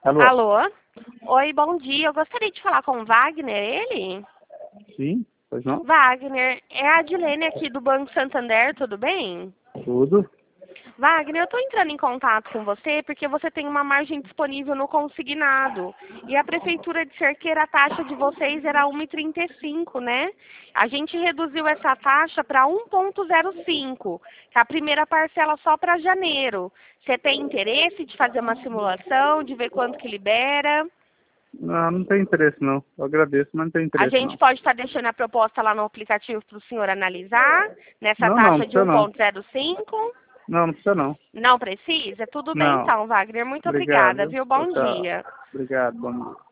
Alô? Alô? Oi, bom dia. Eu gostaria de falar com o Wagner, ele? Sim, pois não? Wagner, é a Adilene aqui do Banco Santander, tudo bem? Tudo? Wagner, eu estou entrando em contato com você porque você tem uma margem disponível no consignado. E a Prefeitura de Cerqueira, a taxa de vocês era 1,35, né? A gente reduziu essa taxa para 1,05, que é a primeira parcela só para janeiro. Você tem interesse de fazer uma simulação, de ver quanto que libera? Não, não tem interesse não. Eu agradeço, mas não tem A interesse gente não. pode estar deixando a proposta lá no aplicativo para o senhor analisar, nessa Não taxa de precisa não. 1,05. Não precisa não. Não precisa? Tudo bem Não. então, Wagner. Muito Obrigado, obrigada, viu? viu? Tchau, Bom tchau. dia. Obrigado, bom dia.